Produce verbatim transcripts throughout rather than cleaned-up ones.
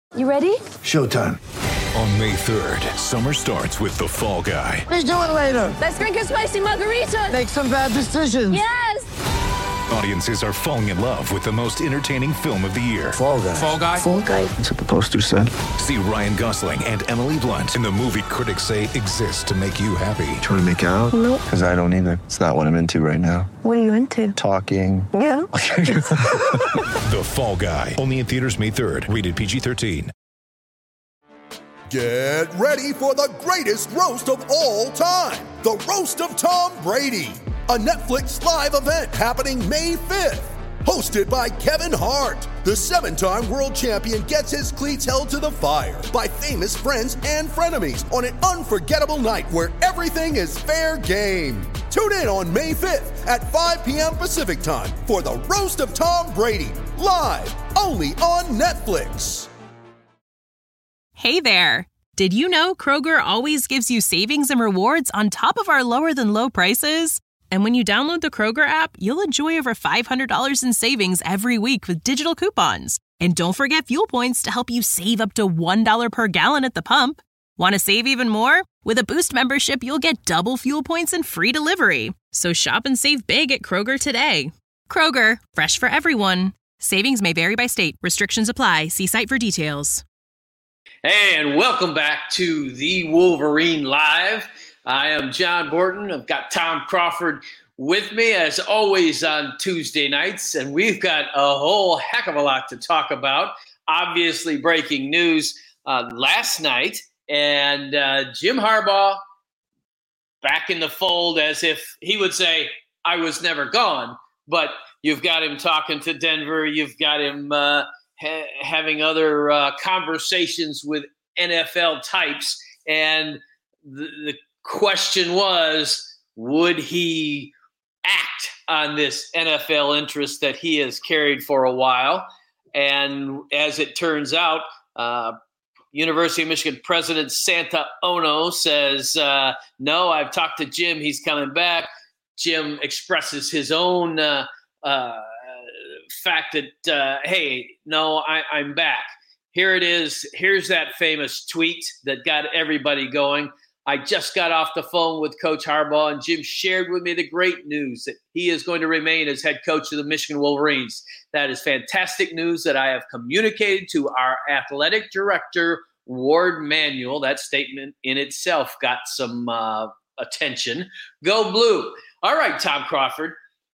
You ready? Showtime. On May third, summer starts with The Fall Guy. Let's do it later. Let's drink a spicy margarita. Make some bad decisions. Yes! Audiences are falling in love with the most entertaining film of the year. Fall Guy. Fall Guy? Fall Guy. That's what the poster said. See Ryan Gosling and Emily Blunt in the movie critics say exists to make you happy. Trying to make it out? Nope. Because I don't either. It's not what I'm into right now. What are you into? Talking. Yeah. The Fall Guy. Only in theaters May third. Rated P G thirteen. Get ready for the greatest roast of all time. The Roast of Tom Brady. A Netflix live event happening May fifth. Hosted by Kevin Hart. The seven-time world champion gets his cleats held to the fire by famous friends and frenemies on an unforgettable night where everything is fair game. Tune in on May fifth at five p.m. Pacific time for the Roast of Tom Brady. Live only on Netflix. Hey there! Did you know Kroger always gives you savings and rewards on top of our lower-than-low prices? And when you download the Kroger app, you'll enjoy over five hundred dollars in savings every week with digital coupons. And don't forget fuel points to help you save up to one dollar per gallon at the pump. Want to save even more? With a Boost membership, you'll get double fuel points and free delivery. So shop and save big at Kroger today. Kroger, fresh for everyone. Savings may vary by state. Restrictions apply. See site for details. Hey, and welcome back to the Wolverine Live. I am John Borton. I've got Tom Crawford with me, as always, on Tuesday nights, and we've got a whole heck of a lot to talk about. Obviously, breaking news uh, last night, and uh, Jim Harbaugh back in the fold, as if he would say, I was never gone, but you've got him talking to Denver. You've got him uh, ha- having other uh, conversations with N F L types. And the, the question was, would he act on this N F L interest that he has carried for a while? And as it turns out, uh, University of Michigan President Santa Ono says, uh, no, I've talked to Jim. He's coming back. Jim expresses his own uh, uh, fact that, uh, hey, no, I, I'm back. Here it is. Here's that famous tweet that got everybody going. I just got off the phone with Coach Harbaugh, and Jim shared with me the great news that he is going to remain as head coach of the Michigan Wolverines. That is fantastic news that I have communicated to our athletic director, Ward Manuel. That statement in itself got some uh, attention. Go Blue. All right, Tom Crawford,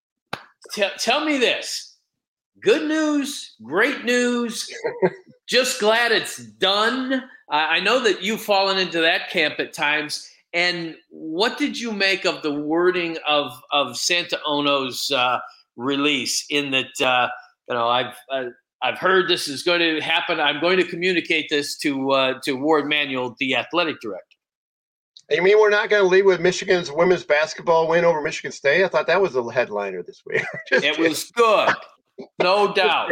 t- tell me this. Good news, great news, just glad it's done. Uh, I know that you've fallen into that camp at times. And what did you make of the wording of, of Santa Ono's uh, release in that, uh, you know, I've uh, I've heard this is going to happen. I'm going to communicate this to uh, to Ward Manuel, the athletic director. You mean we're not going to lead with Michigan's women's basketball win over Michigan State? I thought that was the headliner this week. It kidding. Was good. No doubt.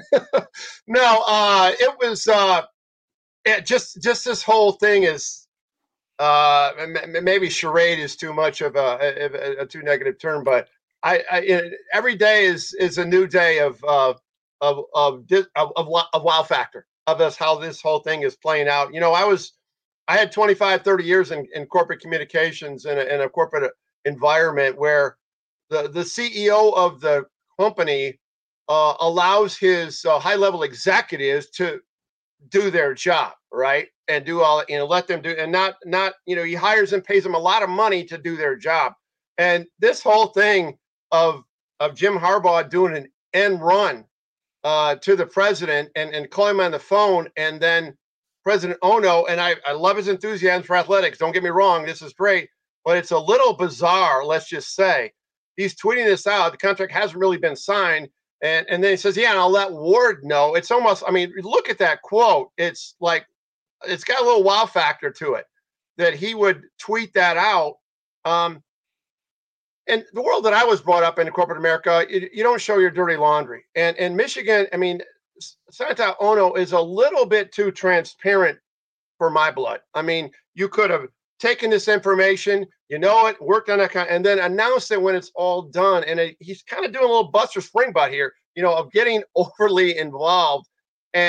no, uh, it was uh, it just just this whole thing is uh, maybe charade is too much of a, a, a too negative term, but I, I it, every day is is a new day of uh, of of of, of of wow factor of this how this whole thing is playing out. You know, I was I had twenty-five, thirty years in, in corporate communications in a, in a corporate environment where the the C E O of the company Uh, allows his uh, high-level executives to do their job, right, and do all you know, let them do, and not not you know, he hires and pays them a lot of money to do their job. And this whole thing of of Jim Harbaugh doing an end run uh, to the president and and calling him on the phone, and then President Ono, and I I love his enthusiasm for athletics. Don't get me wrong, this is great, but it's a little bizarre. Let's just say he's tweeting this out. The contract hasn't really been signed. And and then he says, yeah, and I'll let Ward know. It's almost, I mean, look at that quote. It's like, it's got a little wow factor to it that he would tweet that out. Um, and the world that I was brought up in, in corporate America, you, you don't show your dirty laundry. And and Michigan, I mean, Santa Ono is a little bit too transparent for my blood. I mean, you could have taken this information, you know it, worked on it, and then announced it when it's all done. And it, he's kind of doing a little Buster Springbutt here, you know, of getting overly involved. And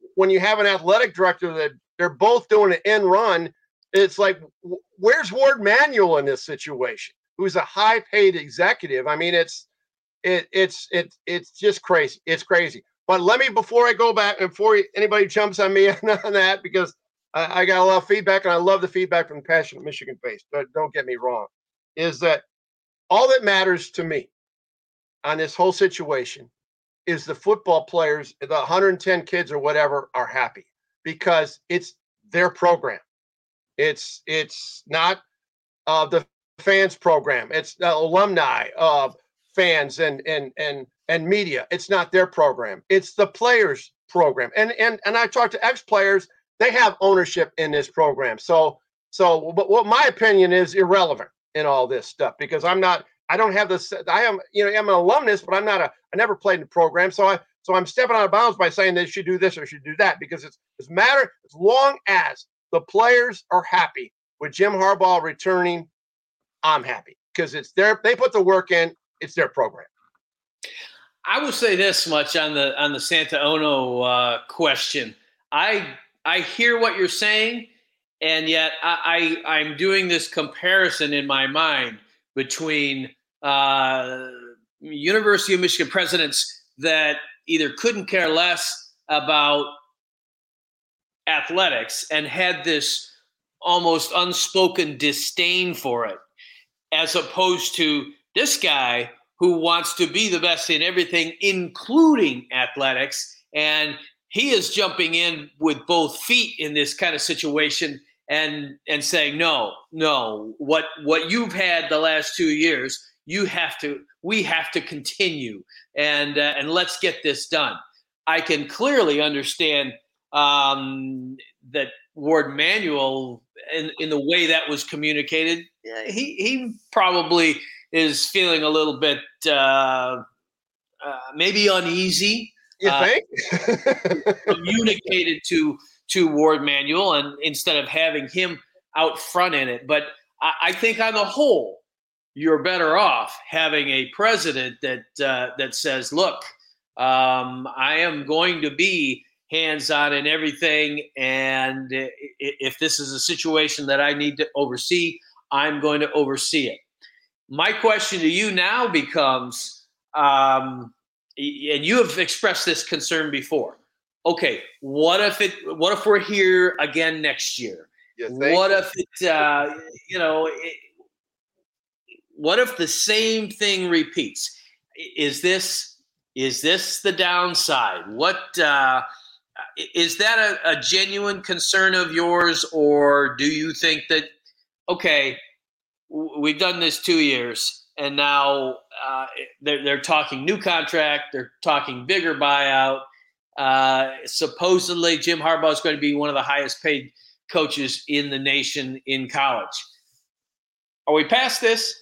when you have an athletic director that they're both doing an end run, it's like, where's Ward Manuel in this situation? Who's a high paid executive? I mean, it's it it's it it's just crazy. It's crazy. But let me, before I go back, and before anybody jumps on me on that, because I, I got a lot of feedback, and I love the feedback from passionate Michigan fans. But don't get me wrong, is that all that matters to me on this whole situation is the football players, the one hundred ten kids or whatever, are happy because it's their program. It's it's not uh, the fans program. It's the alumni of fans and and and and media. It's not their program. It's the players program. And and and I talked to ex-players. They have ownership in this program. So so, but what my opinion is irrelevant in all this stuff, because I'm not. I don't have this. I am you know I'm an alumnus, but I'm not a. I never played in the program. So I so I'm stepping out of bounds by saying they should do this or should do that, because it's it's matter as long as the players are happy with Jim Harbaugh returning. I'm happy because it's their, they put the work in. It's their program. I will say this much on the on the Santa Ono uh, question. I I hear what you're saying, and yet I, I I'm doing this comparison in my mind between uh, University of Michigan presidents that either couldn't care less about athletics and had this almost unspoken disdain for it, as opposed to this guy who wants to be the best in everything, including athletics. And he is jumping in with both feet in this kind of situation and and saying, no, no, what what you've had the last two years, you have to, we have to continue, and uh, and let's get this done. I can clearly understand um, that Ward Manuel, in, in the way that was communicated, he he probably is feeling a little bit uh, uh, maybe uneasy. You uh, think? communicated to to Ward Manuel, and instead of having him out front in it. But I, I think on the whole, you're better off having a president that uh, that says, look, um, I am going to be hands-on in everything, and if this is a situation that I need to oversee, I'm going to oversee it. My question to you now becomes, um, and you have expressed this concern before. Okay, what if it? What if we're here again next year? What if it? Uh, you know, it, what if the same thing repeats? Is this is this the downside? What uh, is that a, a genuine concern of yours, or do you think that okay, we've done this two years, and now uh, they're, they're talking new contract, they're talking bigger buyout. Uh, supposedly, Jim Harbaugh is going to be one of the highest paid coaches in the nation in college. Are we past this?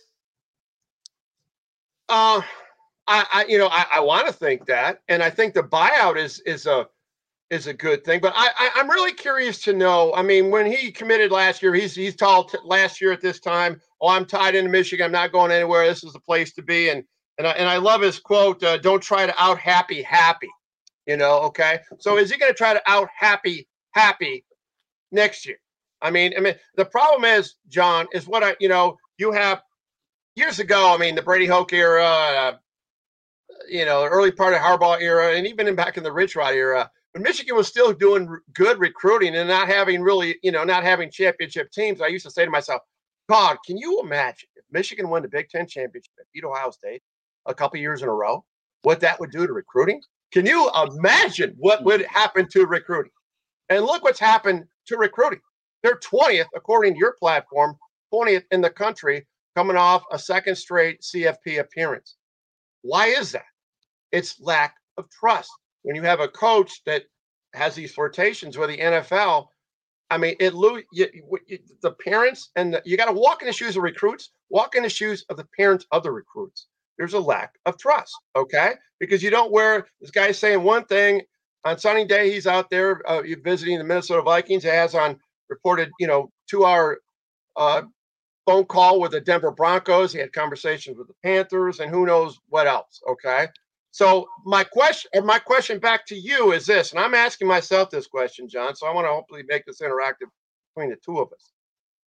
Uh, I, I you know, I, I want to think that, and I think the buyout is is a is a good thing. But I, I I'm really curious to know. I mean, when he committed last year, he's he's told t- last year at this time, "Oh, I'm tied into Michigan. I'm not going anywhere. This is the place to be." And and I, and I love his quote: uh, "Don't try to out happy happy." You know, okay. So is he going to try to out happy happy next year? I mean, I mean, the problem is, John, is what I you know you have years ago. I mean, the Brady Hoke era, uh, you know, the early part of Harbaugh era, and even in back in the Rich Rod era, when Michigan was still doing r- good recruiting and not having really, you know, not having championship teams. I used to say to myself, God, can you imagine if Michigan won the Big Ten championship and beat Ohio State a couple years in a row? What that would do to recruiting? Can you imagine what would happen to recruiting? And look what's happened to recruiting. They're twentieth, according to your platform, twentieth in the country, coming off a second straight C F P appearance. Why is that? It's lack of trust. When you have a coach that has these flirtations with the N F L, I mean, it lo- you, you, the parents and the, you got to walk in the shoes of recruits, walk in the shoes of the parents of the recruits. There's a lack of trust, okay? Because you don't wear, this guy's saying one thing, on sunny day, he's out there uh, visiting the Minnesota Vikings, he has on reported, you know, two-hour uh, phone call with the Denver Broncos, he had conversations with the Panthers, and who knows what else, okay? So my question, or my question back to you is this, and I'm asking myself this question, John. So I want to hopefully make this interactive between the two of us.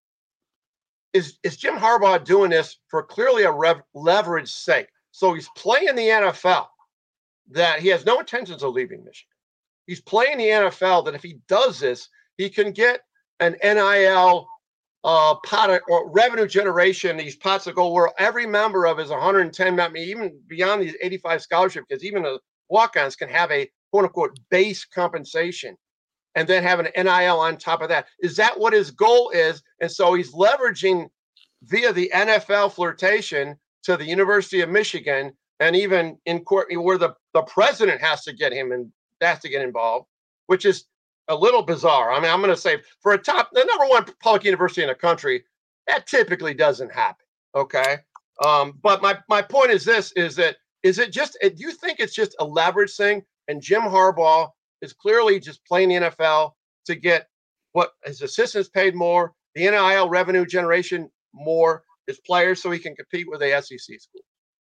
Is is Jim Harbaugh doing this for clearly a rev, leverage sake? So he's playing the N F L that he has no intentions of leaving Michigan. He's playing the N F L that if he does this, he can get an N I L uh, pot of, or revenue generation. These pots of gold where every member of his one hundred ten, I mean, even beyond these eighty-five scholarship, because even the walk-ons can have a quote unquote base compensation and then have an N I L on top of that. Is that what his goal is? And so he's leveraging via the N F L flirtation to the University of Michigan, and even in court where the, the president has to get him and has to get involved, which is a little bizarre. I mean, I'm going to say for a top, the number one public university in the country, that typically doesn't happen. Okay. Um, but my, my point is this, is that, is it just, do you think it's just a leverage thing? And Jim Harbaugh is clearly just playing the N F L to get what his assistants paid more, the N I L revenue generation more, his players, so he can compete with the S E C school?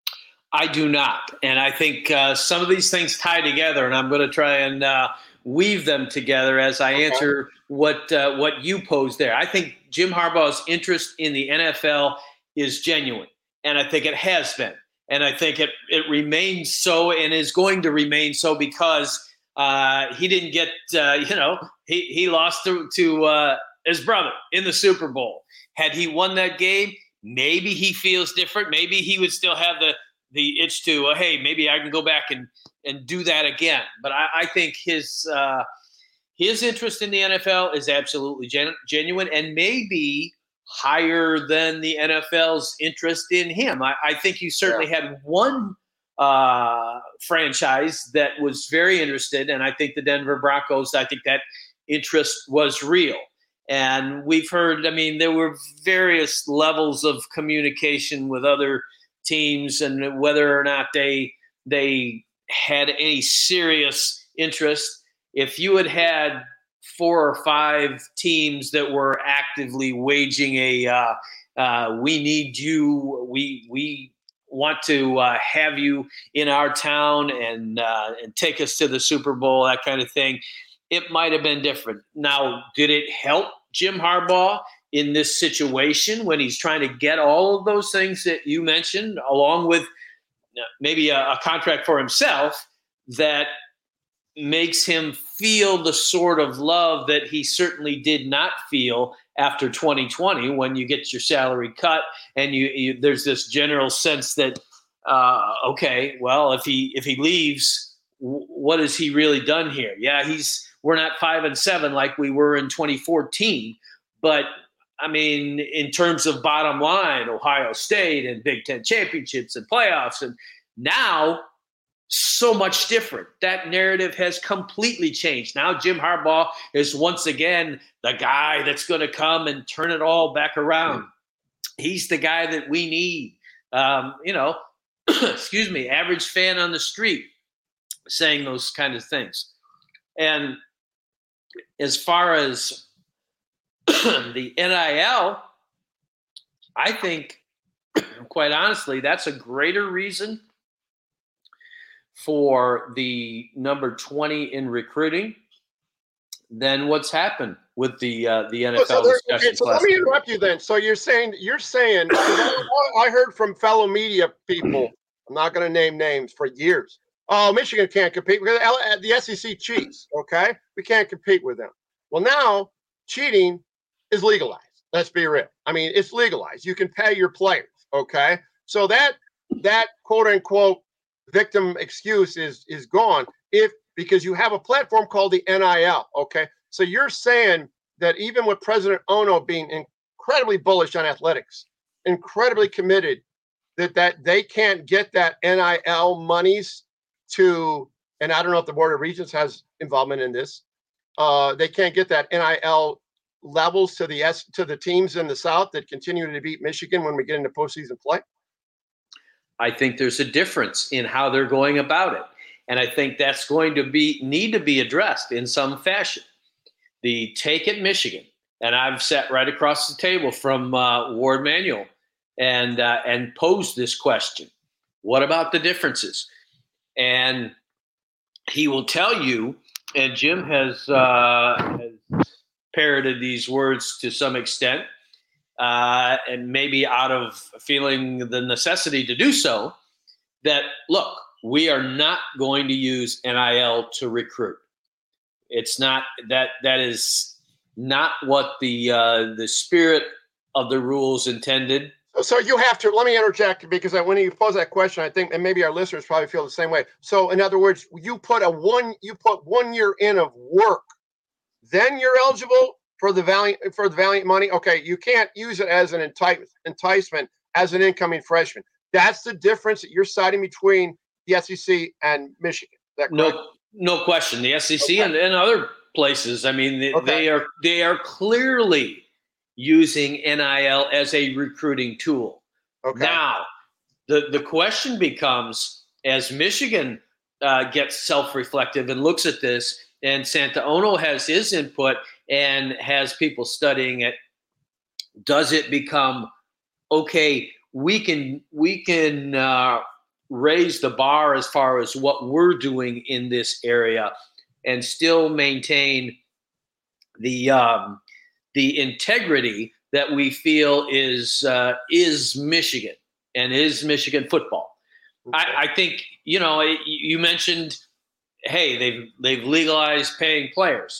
I do not. And I think uh, some of these things tie together, and I'm going to try and uh, weave them together as I okay. answer what uh, what you posed there. I think Jim Harbaugh's interest in the N F L is genuine, and I think it has been. And I think it, it remains so and is going to remain so because uh, he didn't get, uh, you know, he, he lost to, to uh, his brother in the Super Bowl. Had he won that game, maybe he feels different. Maybe he would still have the the itch to, uh, hey, maybe I can go back and, and do that again. But I, I think his uh, his interest in the N F L is absolutely gen- genuine and maybe higher than the N F L's interest in him. I, I think you certainly yeah. had one uh, franchise that was very interested, and I think the Denver Broncos, I think that interest was real. And we've heard, I mean, there were various levels of communication with other teams and whether or not they they had any serious interest. If you had had four or five teams that were actively waging a uh, uh, we need you, we we want to uh, have you in our town and uh, and take us to the Super Bowl, that kind of thing, it might have been different. Now, did it help Jim Harbaugh in this situation when he's trying to get all of those things that you mentioned, along with maybe a, a contract for himself that makes him feel the sort of love that he certainly did not feel after twenty twenty when you get your salary cut and you, you there's this general sense that, uh, okay, well, if he if he leaves, w- what has he really done here? Yeah, he's we're not five and seven like we were in twenty fourteen, but I mean, in terms of bottom line, Ohio State and Big Ten championships and playoffs, and now so much different. That narrative has completely changed. Now Jim Harbaugh is once again the guy that's going to come and turn it all back around. He's the guy that we need. Um, you know, excuse me, average fan on the street saying those kind of things. And as far as the N I L, I think, quite honestly, that's a greater reason for the number twenty in recruiting than what's happened with the uh, the N F L so discussion. Okay, so let me interrupt you then. So you're saying you're saying I heard from fellow media people. I'm not going to name names for years. Oh, Michigan can't compete because the S E C cheats. Okay, we can't compete with them. Well, now cheating is legalized. Let's be real. I mean, it's legalized. You can pay your players. Okay, so that that quote unquote victim excuse is is gone if because you have a platform called the N I L. Okay, so you're saying that even with President Ono being incredibly bullish on athletics, incredibly committed, that that they can't get that N I L monies to, and I don't know if the Board of Regents has involvement in this. Uh, they can't get that N I L levels to the S to the teams in the South that continue to beat Michigan when we get into postseason play. I think there's a difference in how they're going about it. And I think that's going to be need to be addressed in some fashion. The take at Michigan, and I've sat right across the table from uh, Ward Manuel and uh, and posed this question. What about the differences? And he will tell you, and Jim has, uh, has parroted these words to some extent, uh, and maybe out of feeling the necessity to do so, that, look, we are not going to use N I L to recruit. It's not that that is not what the uh, the spirit of the rules intended. So you have to, let me interject, because when you pose that question, I think, and maybe our listeners probably feel the same way. So in other words, you put a one, you put one year in of work, then you're eligible for the Valiant, for the Valiant money. Okay. You can't use it as an enti- enticement as an incoming freshman. That's the difference that you're citing between the S E C and Michigan. Is that correct? No, no question. The S E C Okay. and, and other places, I mean, they, Okay. they are, they are clearly using N I L as a recruiting tool. Okay. Now, the, the question becomes, as Michigan uh, gets self-reflective and looks at this, and Santa Ono has his input and has people studying it, does it become, okay, we can we can uh, raise the bar as far as what we're doing in this area and still maintain the um, the integrity that we feel is uh, is Michigan and is Michigan football. Okay. I, I think, you know, you mentioned, hey, they've they've legalized paying players.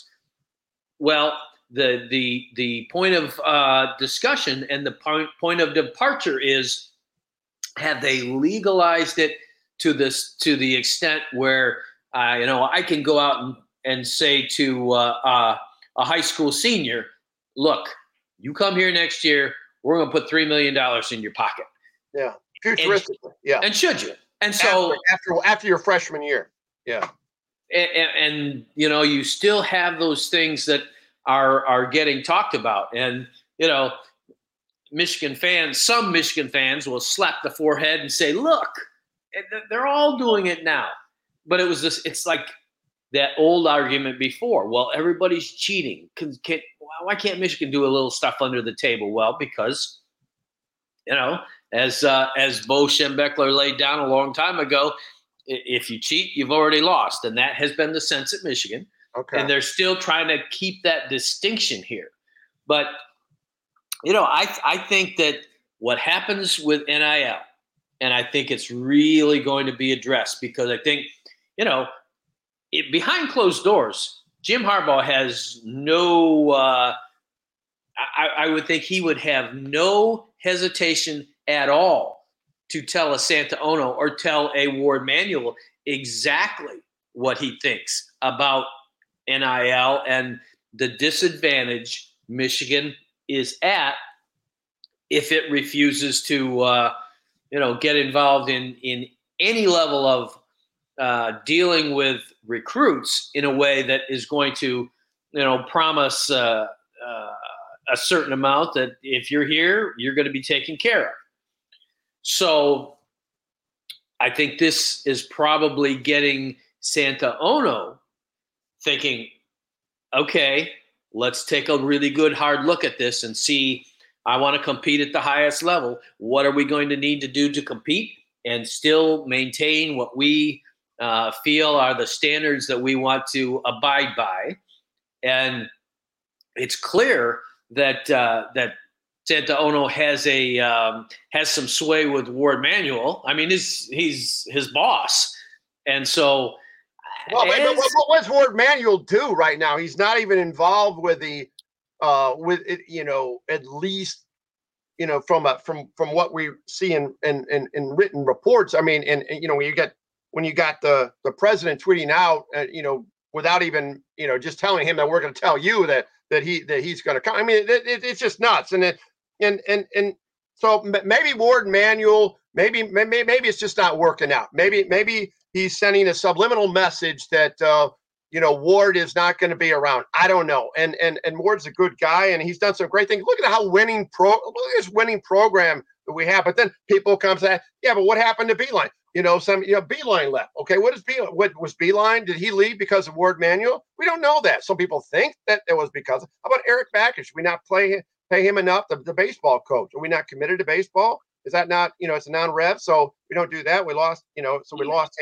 Well, the the the point of uh, discussion and the point point of departure is, have they legalized it to this to the extent where uh, you know I can go out and, and say to uh, uh, a high school senior, look, you come here next year, we're going to put three million dollars in your pocket. Yeah. Futuristically. Yeah. And should you? And so after, after, after your freshman year. Yeah. And, and, you know, you still have those things that are, are getting talked about. And, you know, Michigan fans, some Michigan fans will slap the forehead and say, look, they're all doing it now. But it was this, it's like that old argument before. Well, everybody's cheating. Can, can, why can't Michigan do a little stuff under the table? Well, because, you know, as uh, as Bo Schembechler laid down a long time ago, if you cheat, you've already lost. And that has been the sense at Michigan. Okay. And they're still trying to keep that distinction here. But, you know, I I think that what happens with N I L, and I think it's really going to be addressed, because I think, you know, it, behind closed doors, Jim Harbaugh has no uh, I, I would think he would have no hesitation at all to tell a Santa Ono or tell a Ward Manuel exactly what he thinks about N I L and the disadvantage Michigan is at if it refuses to, uh, you know, get involved in, in any level of uh, dealing with recruits in a way that is going to, you know, promise uh, uh, a certain amount that if you're here, you're going to be taken care of. So I think this is probably getting Santa Ono thinking, okay, let's take a really good hard look at this and see, I want to compete at the highest level. What are we going to need to do to compete and still maintain what we uh, feel are the standards that we want to abide by? And it's clear that uh, that Santa Ono has a um, has some sway with Ward Manuel. I mean, he's he's his boss, and so. Well, as, but what, what does Ward Manuel do right now? He's not even involved with the, uh, with it, you know, at least, you know, from a, from from what we see in in in, in written reports. I mean, and, and you know, when you get when you got the the president tweeting out, uh, you know, without even, you know, just telling him that we're going to tell you that that he that he's going to come. I mean, it, it, it's just nuts. And it, and and and so maybe Ward Manuel, maybe maybe maybe it's just not working out. Maybe maybe. He's sending a subliminal message that, uh, you know, Ward is not going to be around. I don't know. And and and Ward's a good guy, and he's done some great things. Look at how winning pro. Look at this winning program that we have. But then people come say, yeah, but what happened to Beeline? You know, some you know Beeline left. Okay, what is Beeline? What was Beeline? Did he leave because of Ward Manuel? We don't know that. Some people think that it was because. How about Eric Backus? Should we not play pay him enough? The, the baseball coach. Are we not committed to baseball? Is that not, you know, it's a non-rev, so we don't do that. We lost, you know, so we lost him.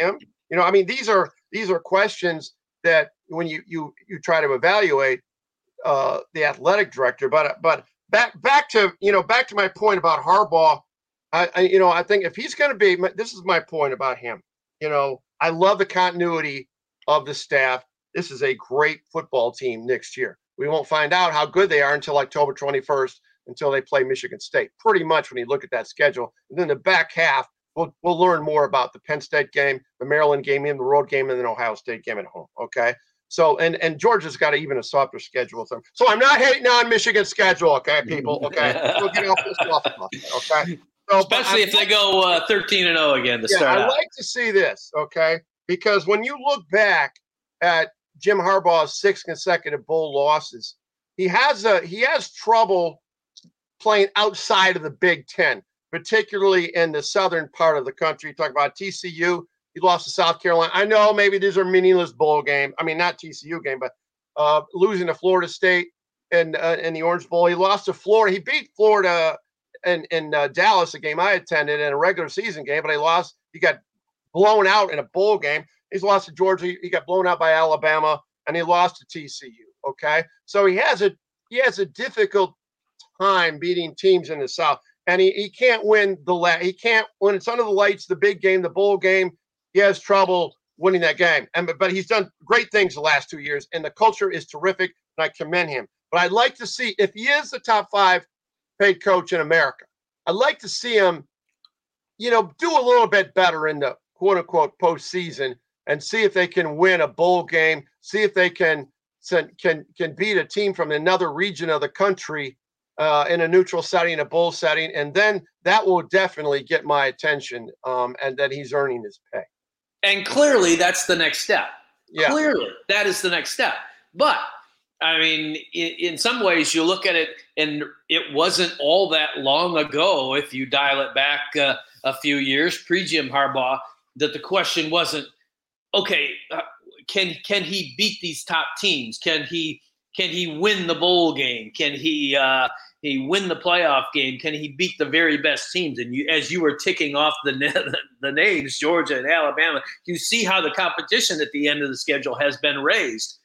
You know, I mean, these are these are questions that when you you you try to evaluate uh, the athletic director. But but back back to you know back to my point about Harbaugh. I, I you know I think if he's going to be, this is my point about him. You know, I love the continuity of the staff. This is a great football team next year. We won't find out how good they are until October twenty-first, until they play Michigan State. Pretty much when you look at that schedule. And then the back half, we'll we'll learn more about the Penn State game, the Maryland game in the road game, and then Ohio State game at home. Okay. So and and Georgia's got even a softer schedule. So, so I'm not hating on Michigan's schedule, okay, people. Okay. We'll get off this off, okay. So, especially if they go uh, thirteen and oh again to yeah, start I out. like to see this, okay? Because when you look back at Jim Harbaugh's six consecutive bowl losses, he has a he has trouble playing outside of the Big Ten, particularly in the southern part of the country. You talk about T C U, he lost to South Carolina. I know maybe these are meaningless bowl games. I mean, not T C U game, but uh, losing to Florida State in uh, in the Orange Bowl. He lost to Florida. He beat Florida in in uh, Dallas, a game I attended, in a regular season game, but he lost. He got blown out in a bowl game. He's lost to Georgia. He got blown out by Alabama, and he lost to T C U. Okay, so he has a he has a difficult time beating teams in the South, and he, he can't win the la- he can't when it's under the lights, the big game, the bowl game. He has trouble winning that game, and but he's done great things the last two years, and the culture is terrific, and I commend him. But I'd like to see if he is the top five paid coach in America. I'd like to see him, you know, do a little bit better in the quote unquote postseason, and see if they can win a bowl game, see if they can can can beat a team from another region of the country uh, in a neutral setting, a bowl setting, and then that will definitely get my attention, um, and that he's earning his pay. And clearly, that's the next step. Yeah. Clearly, that is the next step. But I mean, in, in some ways, you look at it, and it wasn't all that long ago, if you dial it back uh, a few years, pre-Jim Harbaugh, that the question wasn't, okay, uh, can can he beat these top teams? Can he can he win the bowl game? Can he uh, he win the playoff game? Can he beat the very best teams? And you, as you were ticking off the the names, Georgia and Alabama, you see how the competition at the end of the schedule has been raised.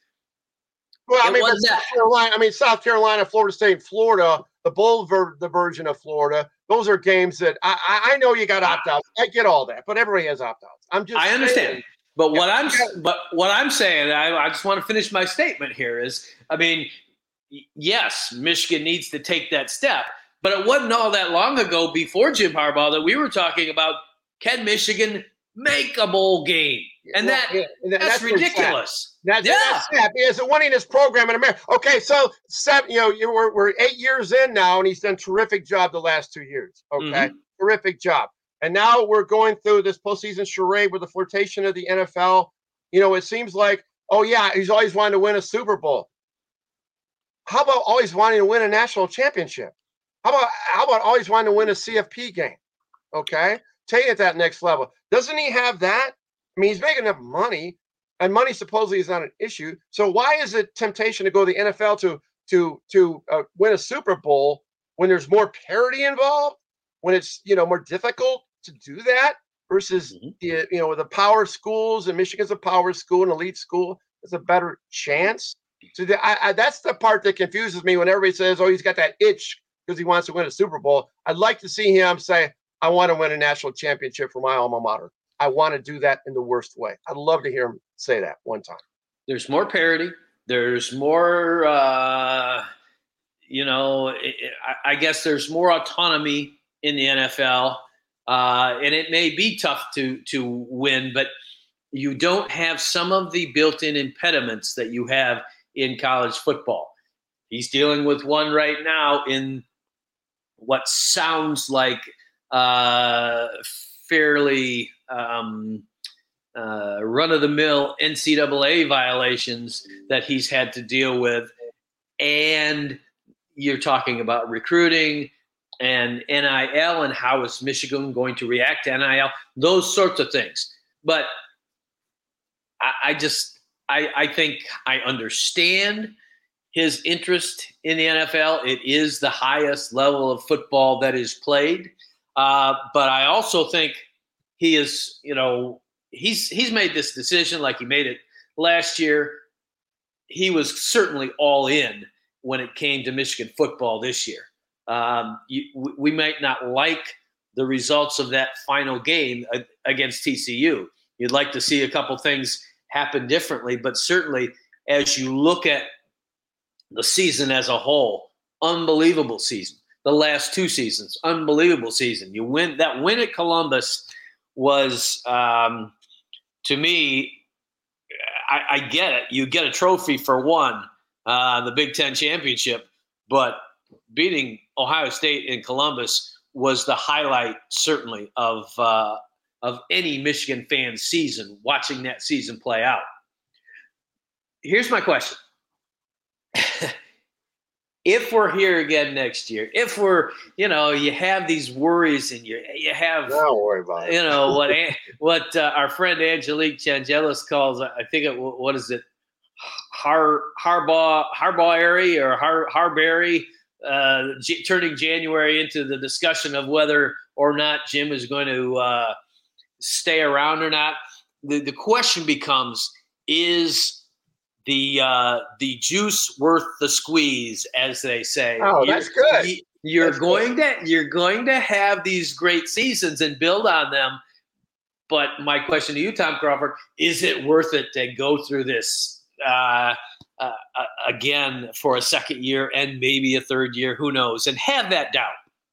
Well, I It mean, was South that- Carolina, I mean, South Carolina, Florida State, Florida, the bowl ver- the version of Florida. Those are games that I, I, I know you got opt outs. I get all that, but everybody has opt outs. I'm just I understand. saying. But what Yeah. I'm but what I'm saying, I, I just want to finish my statement here is, I mean, y- yes, Michigan needs to take that step, but it wasn't all that long ago before Jim Harbaugh that we were talking about, can Michigan make a bowl game? And Well, that yeah, and that- that's, where it's at. ridiculous. That's, yeah. that's sad. He has a winningest program in America. Okay, so seven, you know, you we're, we're eight years in now, and he's done a terrific job the last two years. Okay, Mhm. terrific job. And now we're going through this postseason charade with the flirtation of the N F L. You know, it seems like, oh yeah, he's always wanted to win a Super Bowl. How about always wanting to win a national championship? How about how about always wanting to win a C F P game? Okay, take it that next level. Doesn't he have that? I mean, he's making enough money, and money supposedly is not an issue. So why is it temptation to go to the N F L to to to uh, win a Super Bowl when there's more parity involved? When it's, you know, more difficult to do that versus Mhm. the, you know, the power schools, and Michigan's a power school, an elite school, there's a better chance. So the, I, I, that's the part that confuses me when everybody says, oh, he's got that itch because he wants to win a Super Bowl. I'd like to see him say, I want to win a national championship for my alma mater. I want to do that in the worst way. I'd love to hear him say that one time. There's more parity. There's more, uh, you know, I, I guess there's more autonomy in the N F L, uh, and it may be tough to to win, but you don't have some of the built-in impediments that you have in college football. He's dealing with one right now in what sounds like uh, fairly um, uh, run-of-the-mill N C double A violations that he's had to deal with, and you're talking about recruiting and N I L, and how is Michigan going to react to N I L, those sorts of things. But I, I just, I, I think I understand his interest in the N F L. It is the highest level of football that is played. Uh, but I also think he is, you know, he's he's made this decision like he made it last year. He was certainly all in when it came to Michigan football this year. Um, you, we might not like the results of that final game against T C U. You'd like to see a couple things happen differently, but certainly as you look at the season as a whole, unbelievable season. The last two seasons, unbelievable season. You win that win at Columbus was, um, to me, I, I get it. You get a trophy for one, uh, the Big Ten championship, but beating Ohio State in Columbus was the highlight, certainly, of uh, of any Michigan fan's season, watching that season play out. Here's my question. If we're here again next year, if we're, you know, you have these worries and you you have, don't worry about it. You know, what what uh, our friend Angelique Changelis calls, I think, it, what is it, Har Harbaugh Harbaugh or Har Harberry, uh, J- turning January into the discussion of whether or not Jim is going to uh, stay around or not. The the question becomes: is the uh, the juice worth the squeeze, as they say? Oh, you're, that's good. You're that's going good. to you're going to have these great seasons and build on them. But my question to you, Tom Crawford, is it worth it to go through this uh, uh, again for a second year and maybe a third year? Who knows? And have that doubt.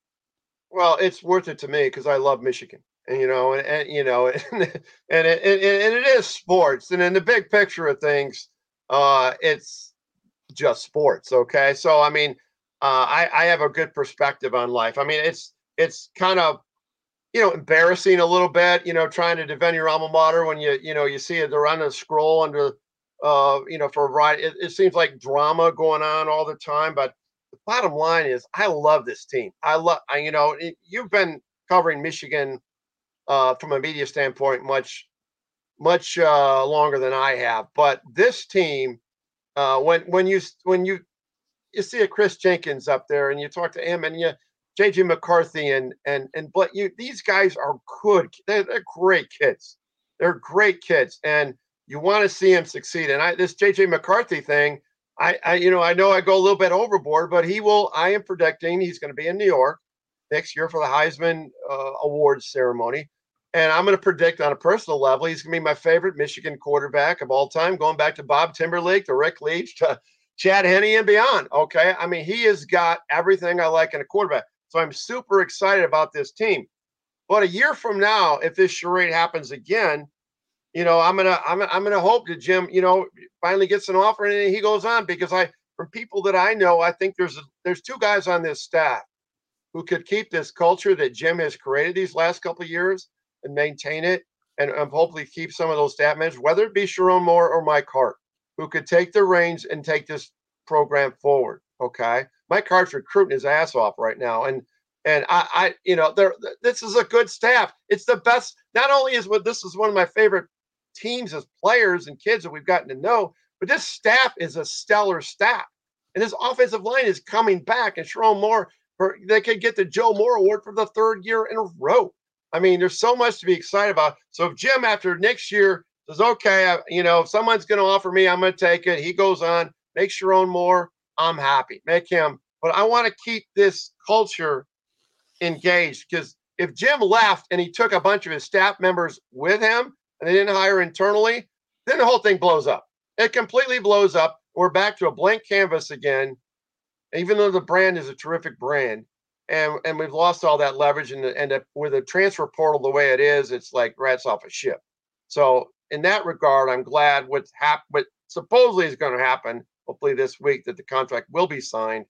Well, it's worth it to me because I love Michigan. And, you know, and, and you know, and, and, it, and it is sports. And in the big picture of things, uh, it's just sports. Okay. So, I mean, uh, I, I have a good perspective on life. I mean, it's, it's kind of, you know, embarrassing a little bit, you know, trying to defend your alma mater when you, you know, you see it, they're on a scroll under, uh, you know, for a ride. It, it seems like drama going on all the time. But the bottom line is I love this team. I love, I, you know, it, you've been covering Michigan uh, from a media standpoint much, much uh, longer than I have. But this team, uh, when, when you, when you, you see a Chris Jenkins up there and you talk to him and you, J J McCarthy and and and but you these guys are good. They're, they're great kids. They're great kids, and you want to see them succeed. And I this J J McCarthy thing, I I you know I know I go a little bit overboard, but he will. I am predicting he's going to be in New York next year for the Heisman uh, Awards ceremony, and I'm going to predict on a personal level he's going to be my favorite Michigan quarterback of all time, going back to Bob Timberlake, to Rick Leach, to Chad Henne, and beyond. Okay, I mean he has got everything I like in a quarterback. So I'm super excited about this team. But a year from now, if this charade happens again, you know, I'm gonna I'm I'm gonna hope that Jim, you know, finally gets an offer and he goes on, because I from people that I know, I think there's there's two guys on this staff who could keep this culture that Jim has created these last couple of years and maintain it, and, and hopefully keep some of those staff members, whether it be Sharon Moore or Mike Hart, who could take the reins and take this program forward. Okay. Mike Hart's recruiting his ass off right now. And, and I, I, you know, there, this is a good staff. It's the best. Not only is what this is one of my favorite teams as players and kids that we've gotten to know, but this staff is a stellar staff. And this offensive line is coming back. And Sharon Moore, for, they could get the Joe Moore Award for the third year in a row. I mean, there's so much to be excited about. So if Jim, after next year, says, okay, I, you know, if someone's going to offer me, I'm going to take it. He goes on, makes Sharon Moore, I'm happy. Make him. But I want to keep this culture engaged, because if Jim left and he took a bunch of his staff members with him and they didn't hire internally, then the whole thing blows up. It completely blows up. We're back to a blank canvas again, even though the brand is a terrific brand. And, and we've lost all that leverage. And, and with the transfer portal the way it is, it's like rats off a ship. So in that regard, I'm glad what's hap- what supposedly is going to happen, hopefully this week, that the contract will be signed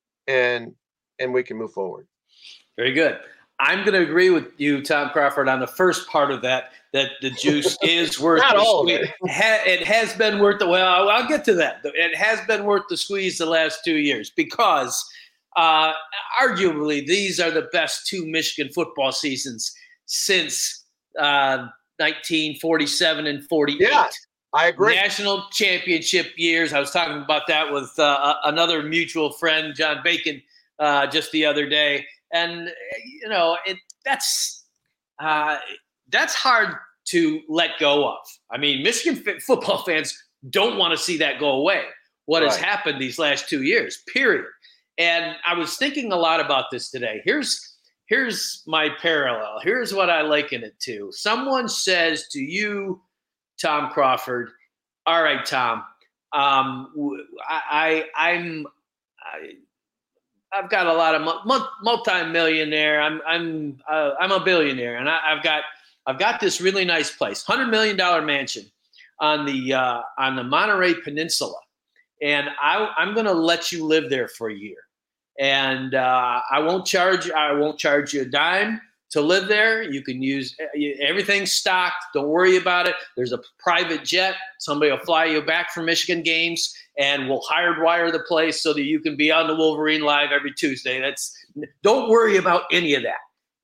and and we can move forward. Very good. I'm going to agree with you, Tom Crawford, on the first part of that, that the juice is worth Not the all of squeeze. it. It has been worth the, well, I'll get to that. It has been worth the squeeze the last two years because uh, arguably these are the best two Michigan football seasons since uh, nineteen forty-seven and forty-eight. Yeah. I agree. National championship years. I was talking about that with uh, another mutual friend, John Bacon, uh, just the other day. And, you know, it, that's uh, that's hard to let go of. I mean, Michigan f- football fans don't want to see that go away. What right. has happened these last two years, period. And I was thinking a lot about this today. Here's here's my parallel. Here's what I liken it to. Someone says to you, Tom Crawford, all right, Tom, um, I, I, I'm I, I've got a lot of multi-millionaire. I'm I'm uh, I'm a billionaire, and I, I've got I've got this really nice place, hundred million dollar mansion on the uh, on the Monterey Peninsula, and I, I'm going to let you live there for a year, and uh, I won't charge I won't charge you a dime to live there. You can use everything stocked. Don't worry about it. There's a private jet. Somebody will fly you back from Michigan games, and we'll hardwire the place so that you can be on the Wolverine Live every Tuesday. That's don't worry about any of that.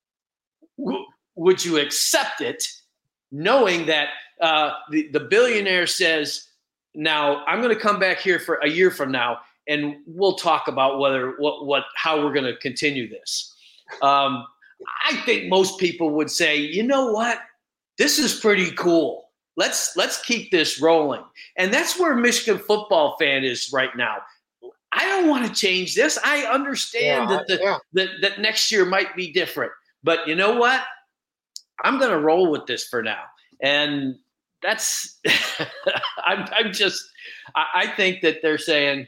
W- would you accept it, knowing that uh, the, the billionaire says, now I'm going to come back here for a year from now, and we'll talk about whether what what how we're going to continue this. Um, I think most people would say, you know what, this is pretty cool. Let's let's keep this rolling. And that's where Michigan football fan is right now. I don't want to change this. I understand yeah, that the yeah. that, that next year might be different. But you know what? I'm going to roll with this for now. And that's I'm I'm just I, I think that they're saying,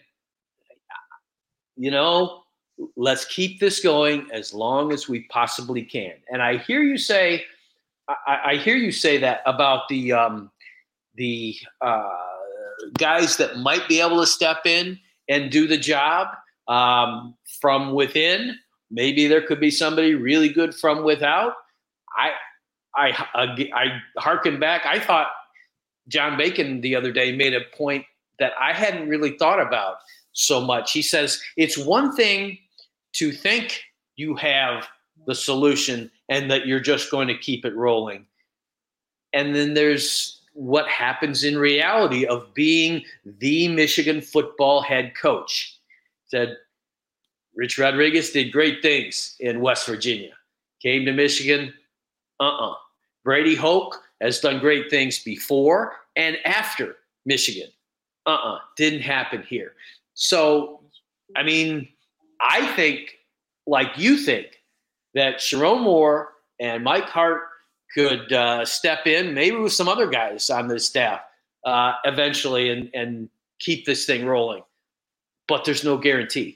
you know, let's keep this going as long as we possibly can. And I hear you say, I, I hear you say that about the um, the uh, guys that might be able to step in and do the job um, from within. Maybe there could be somebody really good from without. I I I, I hearken back. I thought John Bacon the other day made a point that I hadn't really thought about so much. He says it's one thing to think you have the solution and that you're just going to keep it rolling. And then there's what happens in reality of being the Michigan football head coach. Said Rich Rodriguez did great things in West Virginia. Came to Michigan, uh-uh. Brady Hoke has done great things before and after Michigan. Uh-uh. Didn't happen here. So, I mean, I think, like you think, that Sharon Moore and Mike Hart could uh, step in, maybe with some other guys on the staff uh, eventually, and, and keep this thing rolling. But there's no guarantee.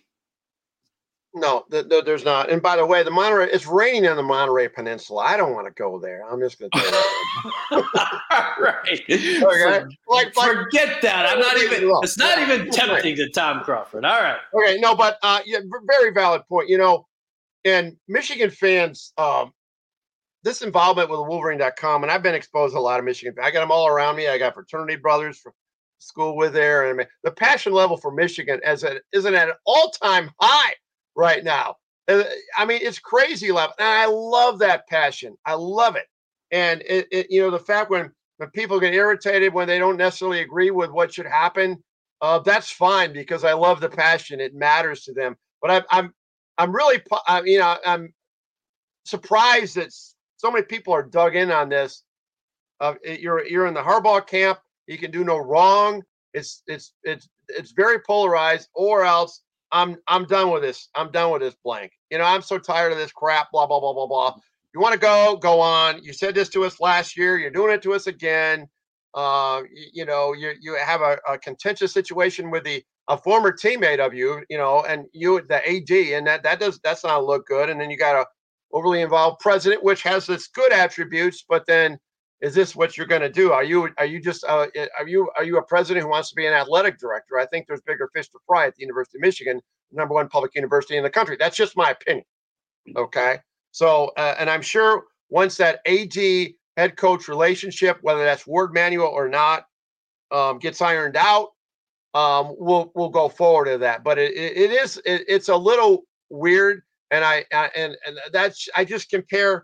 No, th- th- there's not. And by the way, the Monterey, it's raining on the Monterey Peninsula. I don't want to go there. I'm just going to tell you that. Right. Okay. For, like, forget that. I'm not even, it's not even tempting to Tom Crawford. All right. Okay. No, but uh, yeah, very valid point. You know, and Michigan fans, um, this involvement with Wolverine dot com, and I've been exposed to a lot of Michigan fans. I got them all around me. I got fraternity brothers from school with there. And I mean, the passion level for Michigan as a, isn't at an all-time high right now. I mean, it's crazy level. And I love that passion. I love it. And it, it, you know, the fact when, when people get irritated when they don't necessarily agree with what should happen, uh, that's fine because I love the passion. It matters to them. But I'm, I'm, I'm really, I, you know, I'm surprised that so many people are dug in on this. Uh, you're, you're in the Harbaugh camp. You can do no wrong. It's, it's, it's, it's very polarized, or else I'm I'm done with this. I'm done with this blank. You know, I'm so tired of this crap, blah, blah, blah, blah, blah. You want to go, go on. You said this to us last year. You're doing it to us again. Uh, you, you know, you you have a, a contentious situation with the a former teammate of you, you know, and you, the A D, and that that does that's not look good. And then you got a overly involved president, which has its good attributes, but then is this what you're going to do? Are you are you just uh, are you are you a president who wants to be an athletic director? I think there's bigger fish to fry at the University of Michigan, number one public university in the country. That's just my opinion. Okay, so uh, and I'm sure once that A D head coach relationship, whether that's Ward Manuel or not, um, gets ironed out, um, we'll we'll go forward to that. But it it, it is it, it's a little weird, and I, I and and that's I just compare.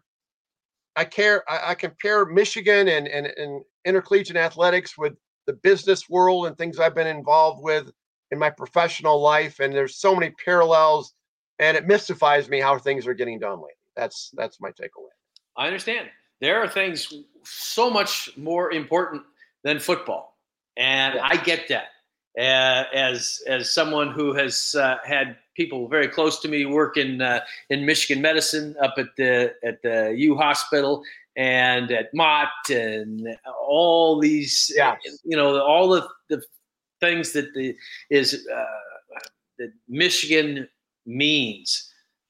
I care. I, I compare Michigan and, and, and intercollegiate athletics with the business world and things I've been involved with in my professional life. And there's so many parallels, and it mystifies me how things are getting done lately. That's that's my takeaway. I understand. there are things so much more important than football. And yeah. I get that. Uh, as as someone who has uh, had people very close to me work in uh, in Michigan medicine up at the at the U Hospital and at Mott and all these, yeah. you know, all the, the things that the is uh, that Michigan means.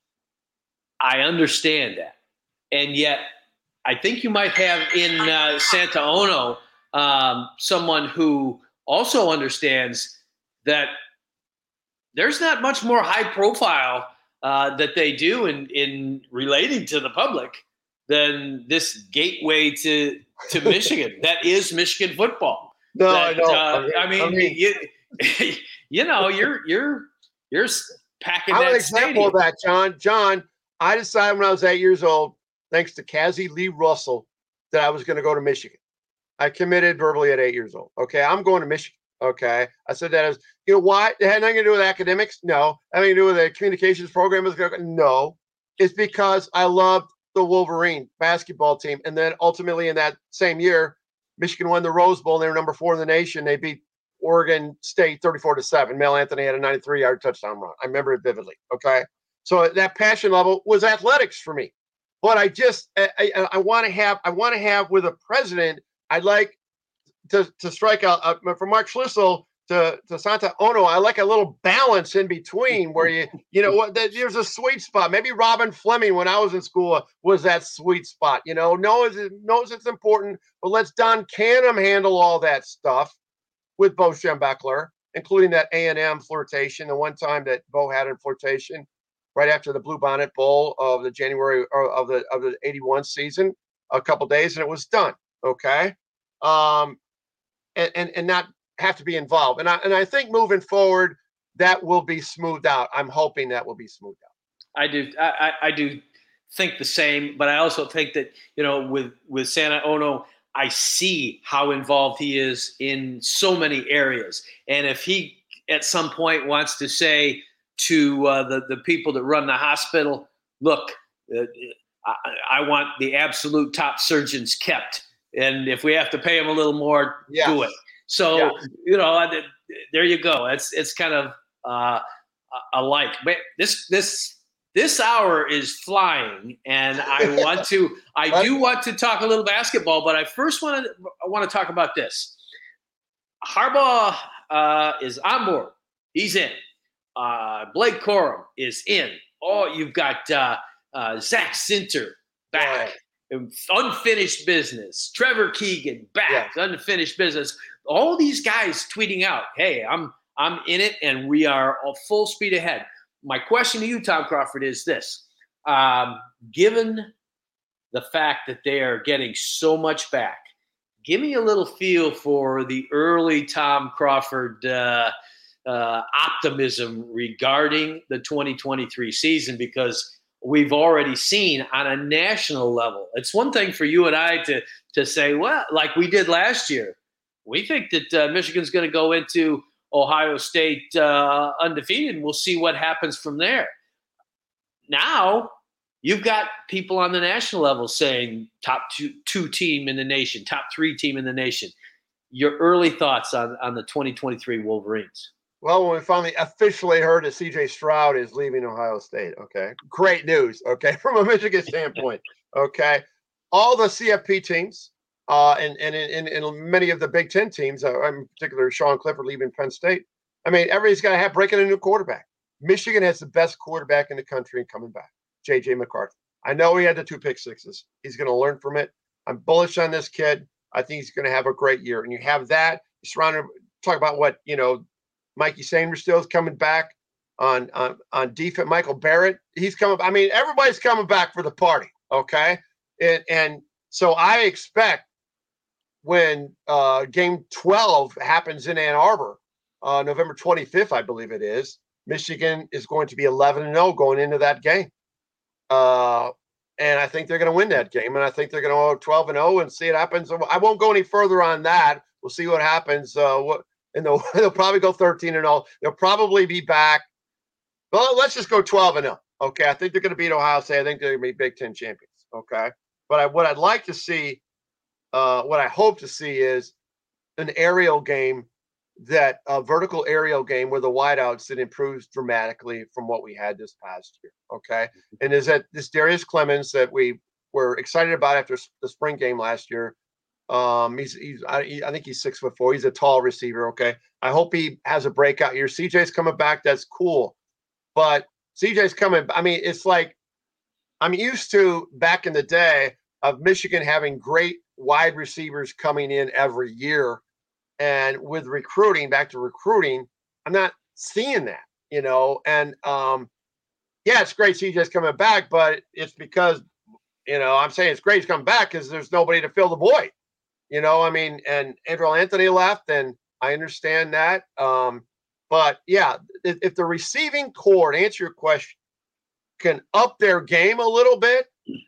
I understand that, and yet I think you might have in uh, Santa Ono um, someone who also understands that there's not much more high profile uh, that they do in, in relating to the public than this gateway to to Michigan. That is Michigan football. No, that, I know. Uh, I mean, I mean you, you know, you're you're you're packing I'm that an example stadium. of that, John. John, I decided when I was eight years old, thanks to Cassie Lee Russell, that I was going to go to Michigan. I committed verbally at eight years old. Okay, I'm going to Michigan. Okay, I said that as, you know, why? It had nothing to do with academics. No, nothing to do with the communications program. No, it's because I loved the Wolverine basketball team, and then ultimately in that same year, Michigan won the Rose Bowl. And they were number four in the nation. They beat Oregon State thirty-four to seven. Mel Anthony had a ninety-three yard touchdown run. I remember it vividly. Okay, so that passion level was athletics for me. But I just I, I, I want to have I want to have with a president. I'd like to to strike out uh, from Mark Schlissel to, to Santa Ono. I like a little balance in between where you you know what there's a sweet spot. Maybe Robin Fleming when I was in school was that sweet spot. You know, knows it knows it's important, but let's Don Canham handle all that stuff with Bo Schembechler, including that A and M flirtation. The one time that Bo had a flirtation right after the Bluebonnet Bowl of the January of the of the eighty-one season, a couple days, and it was done. Okay. Um, and, and, and not have to be involved. And I, and I think moving forward, that will be smoothed out. I'm hoping that will be smoothed out. I do. I, I do think the same, but I also think that, you know, with, with Santa Ono, I see how involved he is in so many areas. And if he at some point wants to say to uh, the, the people that run the hospital, look, uh, I, I want the absolute top surgeons kept. And if we have to pay them a little more, yes. do it. So, yeah. you know, there you go. It's it's kind of uh, alike. But this this this hour is flying, and I want to. I do want to talk a little basketball, but I first want to I want to talk about this. Harbaugh uh, is on board. He's in. Uh, Blake Corum is in. Oh, you've got uh, uh, Zach Zinter back. Yeah. Unfinished business. Trevor Keegan back. Yeah. Unfinished business. All these guys tweeting out, "Hey, I'm I'm in it, and we are all full speed ahead." My question to you, Tom Crawford, is this: um, given the fact that they are getting so much back, give me a little feel for the early Tom Crawford uh, uh, optimism regarding the twenty twenty-three season, because we've already seen on a national level. It's one thing for you and I to to say, well, like we did last year, we think that uh, Michigan's going to go into Ohio State uh, undefeated, and we'll see what happens from there. Now you've got people on the national level saying top two, two team in the nation, top three team in the nation. Your early thoughts on, on the twenty twenty-three Wolverines? Well, when we finally officially heard that C J Stroud is leaving Ohio State, okay, great news, okay, from a Michigan standpoint, okay. All the C F P teams uh, and, and, and, and many of the Big Ten teams, uh, in particular Sean Clifford leaving Penn State, I mean, everybody's got to have breaking a new quarterback. Michigan has the best quarterback in the country and coming back, J J McCarthy. I know he had the two pick sixes. He's going to learn from it. I'm bullish on this kid. I think he's going to have a great year. And you have that, you surrounded, talk about what, you know, Mikey Sainristil is coming back on, on, on defense. Michael Barrett, he's coming. I mean, everybody's coming back for the party, okay? And, and so I expect when uh, game twelve happens in Ann Arbor, uh, November twenty-fifth, I believe it is, Michigan is going to be eleven and oh going into that game. Uh, and I think they're going to win that game. And I think they're going to go twelve and oh and see it happens. I won't go any further on that. We'll see what happens. Uh, what, And they'll, they'll probably go thirteen and oh. They'll probably be back. Well, let's just go twelve and oh. Okay. I think they're going to beat Ohio State. I think they're going to be Big Ten champions. Okay. But I, what I'd like to see, uh, what I hope to see is an aerial game, that a vertical aerial game where the wideouts that improves dramatically from what we had this past year. Okay. And is that this Darius Clemens that we were excited about after the spring game last year. Um, he's, he's, I, I think he's six foot four. He's a tall receiver. Okay. I hope he has a breakout year. C J's coming back. That's cool. But C J's coming. I mean, it's like, I'm used to back in the day of Michigan having great wide receivers coming in every year. And with recruiting, back to recruiting, I'm not seeing that, you know. And um, yeah, it's great C J's coming back, but it's because, you know, I'm saying it's great he's coming back because there's nobody to fill the void, you know. I mean, and Andrew Anthony left, and I understand that. Um, but yeah, if, if the receiving core, to answer your question, can up their game a little bit,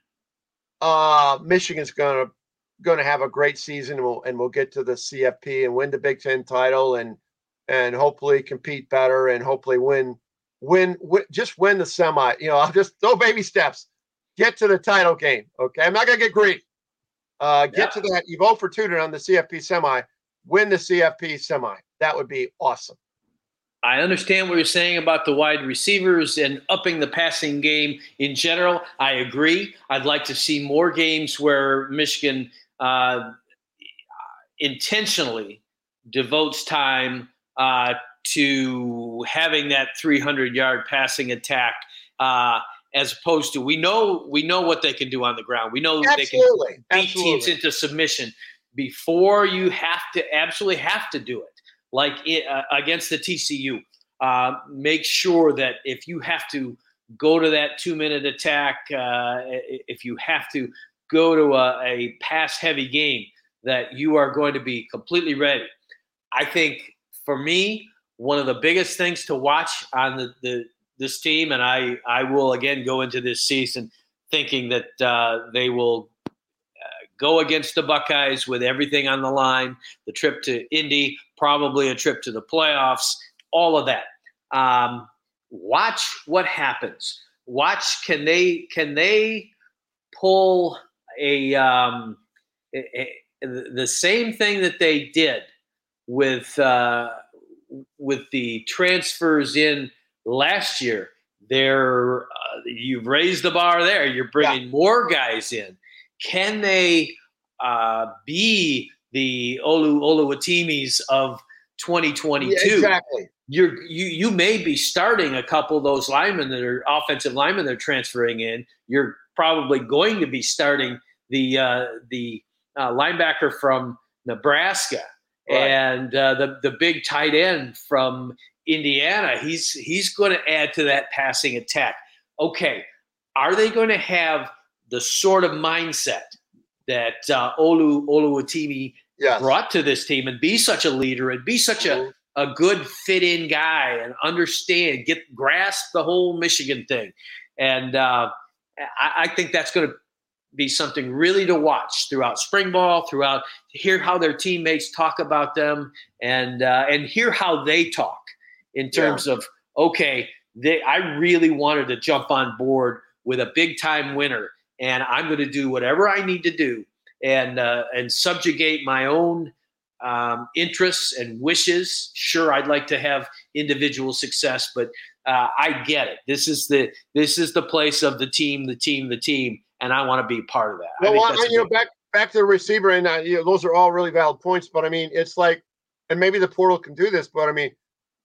uh, Michigan's gonna going to have a great season, and we'll, and we'll get to the C F P and win the Big Ten title, and and hopefully compete better, and hopefully win win, win just win the semi. You know, I'll just throw baby steps, get to the title game. Okay, I'm not gonna get greedy. Uh, get yeah. to that. You vote for Tudor on the C F P semi, win the C F P semi. That would be awesome. I understand what you're saying about the wide receivers and upping the passing game in general. I agree. I'd like to see more games where Michigan uh, intentionally devotes time uh, to having that three hundred yard passing attack, uh, as opposed to we know we know what they can do on the ground. We know absolutely. they can beat absolutely. teams into submission. Before you have to absolutely have to do it. Like it, uh, against the T C U, uh, make sure that if you have to go to that two-minute attack, uh, if you have to go to a, a pass-heavy game, that you are going to be completely ready. I think, for me, one of the biggest things to watch on the, the this team, and I, I will, again, go into this season thinking that uh, they will go against the Buckeyes with everything on the line, the trip to Indy, probably a trip to the playoffs, all of that. Um, watch what happens. Watch, can they can they pull a, um, a, a the same thing that they did with uh, with the transfers in last year? They're uh, you've raised the bar there. You're bringing yeah. more guys in. Can they uh, be the Olu Oluwatimis of twenty twenty-two? Yeah, exactly. You're, you you may be starting a couple of those linemen that are offensive linemen that are transferring in. You're probably going to be starting the uh, the uh, linebacker from Nebraska right. and uh, the the big tight end from Indiana. He's he's going to add to that passing attack. Okay, are they going to have the sort of mindset that uh, Olu Oluwatimi yes. brought to this team and be such a leader and be such a, a good fit-in guy and understand, get grasp the whole Michigan thing. And uh, I, I think that's going to be something really to watch throughout spring ball, throughout hear how their teammates talk about them and uh, and hear how they talk in terms yeah. of, okay, they, I really wanted to jump on board with a big-time winner, and I'm going to do whatever I need to do and uh, and subjugate my own um, interests and wishes. Sure, I'd like to have individual success, but uh, I get it. This is the this is the place of the team, the team, the team, and I want to be part of that. Well, I I you know, back back to the receiver, and uh, you know, those are all really valid points. But I mean, it's like, and maybe the portal can do this, but I mean,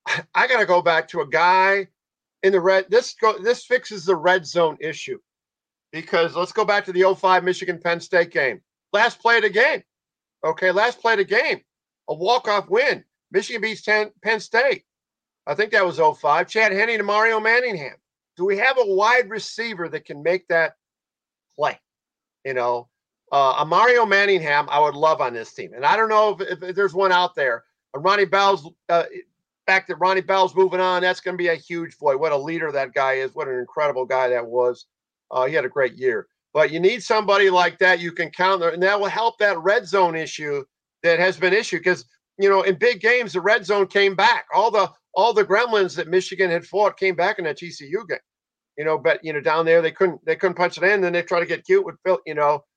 I got to go back to a guy in the red. This go this fixes the red zone issue. Because let's go back to the oh five Michigan Penn State game. Last play of the game. Okay, last play of the game. A walk-off win. Michigan beats ten, Penn State. I think that was oh five. Chad Henne to Mario Manningham. Do we have a wide receiver that can make that play? You know, uh, a Mario Manningham I would love on this team. And I don't know if, if, if there's one out there. Uh, Ronnie Bell's, uh, fact that Ronnie Bell's moving on, that's going to be a huge void. What a leader that guy is. What an incredible guy that was. Uh, he had a great year. But you need somebody like that you can count, and that will help that red zone issue that has been issued. Because, you know, in big games, the red zone came back. All the all the gremlins that Michigan had fought came back in that T C U game. You know, but, you know, down there, they couldn't they couldn't punch it in. Then they try to get cute with Phil, you know.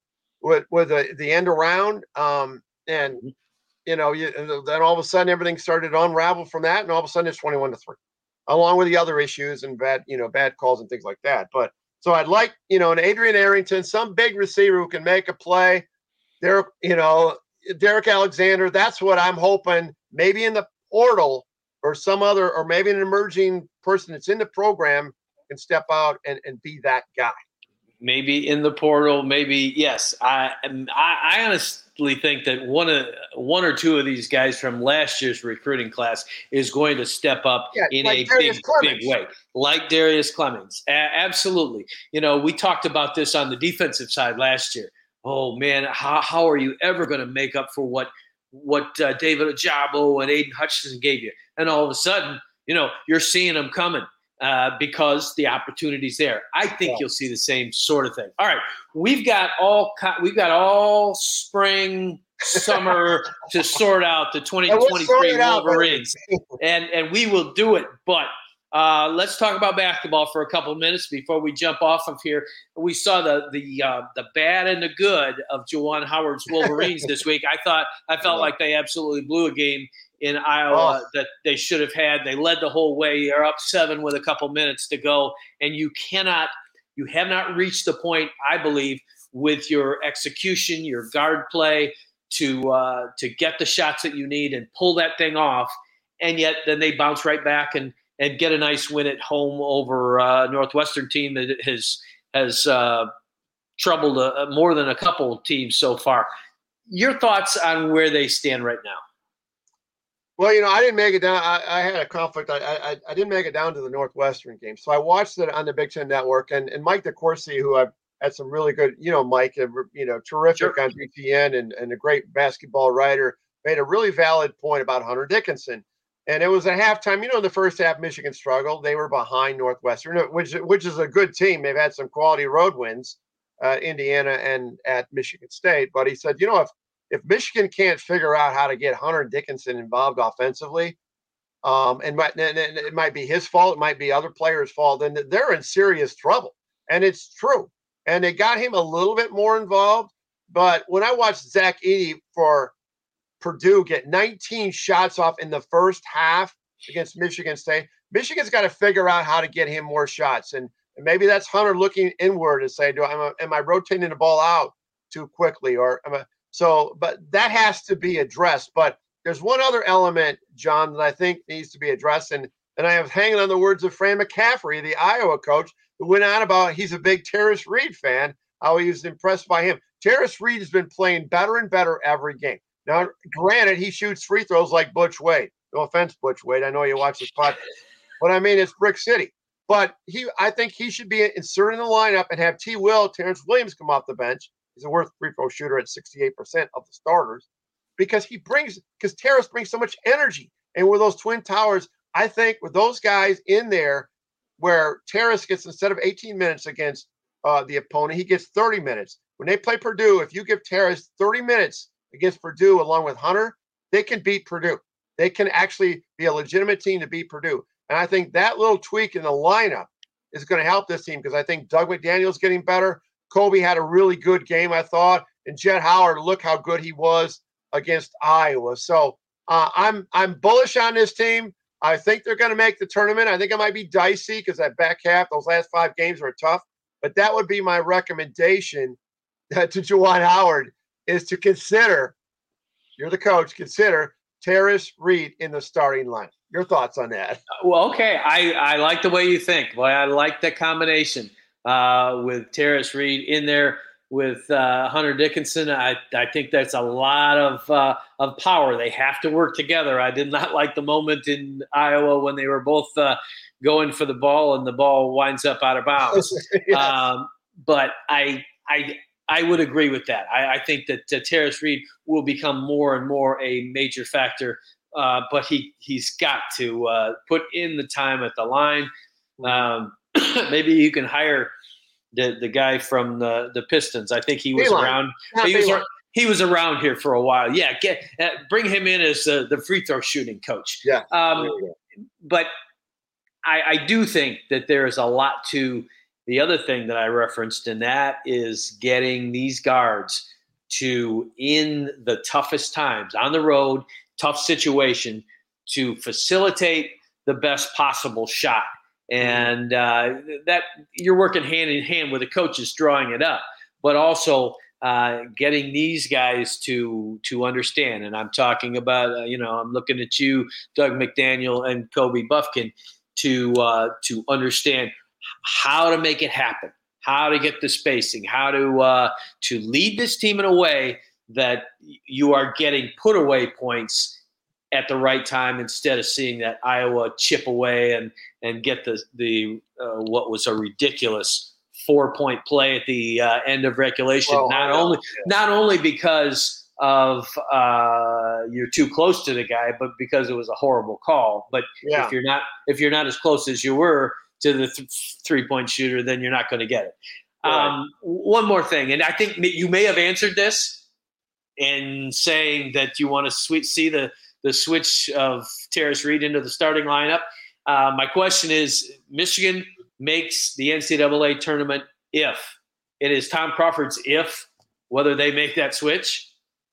with with the, the end around. Um, and you know, you, then all of a sudden everything started to unravel from that, and all of a sudden it's twenty-one to three, along with the other issues and bad, you know, bad calls and things like that. But so I'd like, you know, an Adrian Arrington, some big receiver who can make a play. Derek, you know, Derek Alexander. That's what I'm hoping. Maybe in the portal or some other, or maybe an emerging person that's in the program can step out and, and be that guy. Maybe in the portal, maybe yes. I I, I honestly think that one of one or two of these guys from last year's recruiting class is going to step up yeah, in like a Darius big Clemens. big way, like Darius Clemens. A- absolutely. You know, we talked about this on the defensive side last year. Oh man, how how are you ever going to make up for what what uh, David Ojabo and Aiden Hutchinson gave you? And all of a sudden, you know, you're seeing them coming. Uh, because the opportunity's there. I think yeah. you'll see the same sort of thing. All right, we've got all we've got all spring, summer to sort out the twenty twenty-three Wolverines, and and we will do it. But uh, let's talk about basketball for a couple of minutes before we jump off of here. We saw the the uh, the bad and the good of Juwan Howard's Wolverines this week. I thought I felt like they absolutely blew a game in Iowa oh. that they should have had. They led the whole way. They're up seven with a couple minutes to go. And you cannot, you have not reached the point, I believe, with your execution, your guard play to uh, to get the shots that you need and pull that thing off. And yet then they bounce right back and and get a nice win at home over a Northwestern team that has, has uh, troubled a, more than a couple teams so far. Your thoughts on where they stand right now? Well, you know, I didn't make it down. I, I had a conflict. I, I I didn't make it down to the Northwestern game. So I watched it on the Big Ten Network. And, and Mike DeCourcy, who I've had some really good, you know, Mike, you know, terrific sure. on B T N and, and a great basketball writer, made a really valid point about Hunter Dickinson. And it was at halftime. You know, in the first half, Michigan struggled. They were behind Northwestern, which, which is a good team. They've had some quality road wins, uh, Indiana and at Michigan State. But he said, you know, if If Michigan can't figure out how to get Hunter Dickinson involved offensively, um, and, might, and it might be his fault, it might be other players' fault, then they're in serious trouble. And it's true. And they got him a little bit more involved. But when I watched Zach Edey for Purdue get nineteen shots off in the first half against Michigan State, Michigan's got to figure out how to get him more shots. And, and maybe that's Hunter looking inward and say, do I, am, I, am I rotating the ball out too quickly? Or am I? So, but that has to be addressed. But there's one other element, John, that I think needs to be addressed. And, and I have hanging on the words of Fran McCaffrey, the Iowa coach, who went on about he's a big Terrace Reed fan, how he was impressed by him. Terrace Reed has been playing better and better every game. Now, granted, he shoots free throws like Butch Wade. No offense, Butch Wade. I know you watch this podcast. But I mean, it's Brick City. But he, I think he should be inserted in the lineup and have T. Will, Terrence Williams come off the bench. He's a worth free throw shooter at sixty-eight percent of the starters because he brings, because Terrace brings so much energy. And with those Twin Towers, I think with those guys in there where Terrace gets, instead of eighteen minutes against uh, the opponent, he gets thirty minutes. When they play Purdue, if you give Terrace thirty minutes against Purdue along with Hunter, they can beat Purdue. They can actually be a legitimate team to beat Purdue. And I think that little tweak in the lineup is going to help this team because I think Doug McDaniel's getting better. Kobe had a really good game, I thought, and Jett Howard, look how good he was against Iowa. So uh, I'm I'm bullish on this team. I think they're going to make the tournament. I think it might be dicey because that back half, those last five games were tough. But that would be my recommendation to Juwan Howard is to consider, you're the coach, consider Terrace Reed in the starting line. Your thoughts on that? Well, okay. I, I like the way you think. Boy, I like the combination. Uh, with Terrace Reed in there with uh, Hunter Dickinson. I, I think that's a lot of uh, of power. They have to work together. I did not like the moment in Iowa when they were both uh, going for the ball and the ball winds up out of bounds. yes. um, but I I I would agree with that. I, I think that uh, Terrace Reed will become more and more a major factor, uh, but he, he's got to uh, put in the time at the line. Um, Maybe you can hire the, the guy from the, the Pistons. I think he was Beeline. around. Not He was, Beeline. he was around here for a while. Yeah, get uh, bring him in as uh, the free throw shooting coach. Yeah. Um, but I, I do think that there is a lot to the other thing that I referenced, and that is getting these guards to, in the toughest times, on the road, tough situation, to facilitate the best possible shot. And uh, that you're working hand in hand with the coaches drawing it up, but also uh, getting these guys to to understand. And I'm talking about, uh, you know, I'm looking at you, Doug McDaniel and Kobe Buffkin, to uh, to understand how to make it happen, how to get the spacing, how to uh, to lead this team in a way that you are getting put away points at the right time instead of seeing that Iowa chip away and and get the the uh, what was a ridiculous four point play at the uh, end of regulation. Well, not only yeah. not only because of uh, you're too close to the guy, but because it was a horrible call. But yeah. if you're not if you're not as close as you were to the th- three point shooter, then you're not going to get it. Right. Um, one more thing, and I think you may have answered this in saying that you want to sweet see the the switch of Tarris Reed into the starting lineup. Uh, my question is, Michigan makes the N C double A tournament if. It is Tom Crawford's if, whether they make that switch.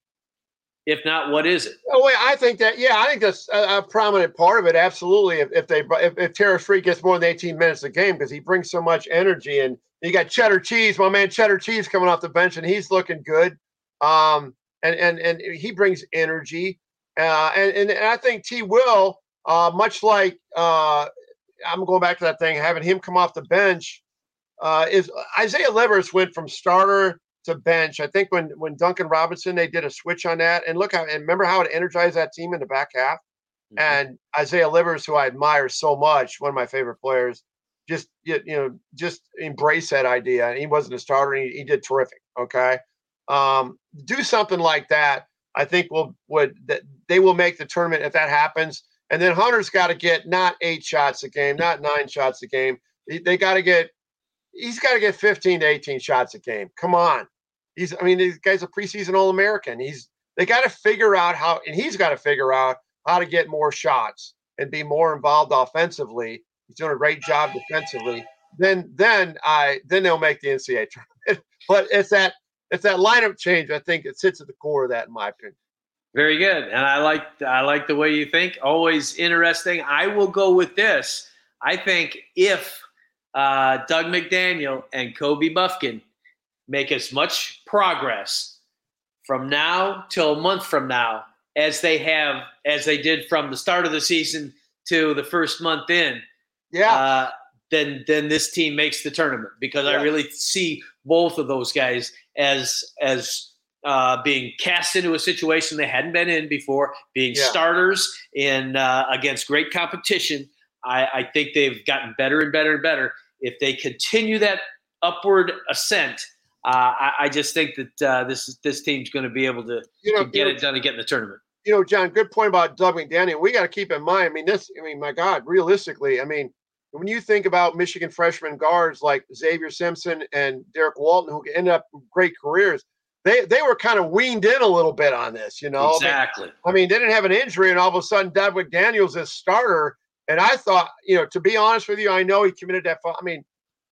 If not, what is it? Oh, wait, I think that, yeah, I think that's a, a prominent part of it, absolutely, if, if they if, if Tarris Reed gets more than eighteen minutes a game, because he brings so much energy. And you got Cheddar Cheese, my man Cheddar Cheese coming off the bench, and he's looking good. Um, and, and, and he brings energy. Uh, and, and, and I think T. Will, uh, much like uh, I'm going back to that thing, having him come off the bench, uh, is Isaiah Livers went from starter to bench. I think when when Duncan Robinson, they did a switch on that. And look how, and remember how it energized that team in the back half? Mm-hmm. And Isaiah Livers, who I admire so much, one of my favorite players, just, you know, just embrace that idea. And he wasn't a starter. And he, he did terrific. Okay. Um, do something like that. I think will would that they will make the tournament if that happens. And then Hunter's got to get not eight shots a game, not nine shots a game. They, they got to get he's got to get fifteen to eighteen shots a game. Come on. He's I mean, this guy's a preseason All-American. He's they got to figure out how and he's got to figure out how to get more shots and be more involved offensively. He's doing a great job defensively. Then then I then they'll make the N C double A tournament. But it's that It's that lineup change, I think, it sits at the core of that, in my opinion. Very good. And I like I like the way you think. Always interesting. I will go with this. I think if uh, Doug McDaniel and Kobe Buffkin make as much progress from now till a month from now as they have, as they did from the start of the season to the first month in, yeah, uh, then then this team makes the tournament, because yeah. I really see both of those guys as as uh, being cast into a situation they hadn't been in before, being yeah. starters in uh, against great competition. I, I think they've gotten better and better and better. If they continue that upward ascent, uh, I, I just think that uh, this this team's going to be able to, you know, to get you know, it done and get in the tournament. You know, John, good point about Doug McDaniel. We got to keep in mind. I mean, this. I mean, my God, realistically, I mean. When you think about Michigan freshman guards like Xavier Simpson and Derek Walton, who ended up with great careers, they they were kind of weaned in a little bit on this, you know. Exactly. I mean, I mean, they didn't have an injury, and all of a sudden, Doug McDaniel's this starter. And I thought, you know, to be honest with you, I know he committed that. I mean,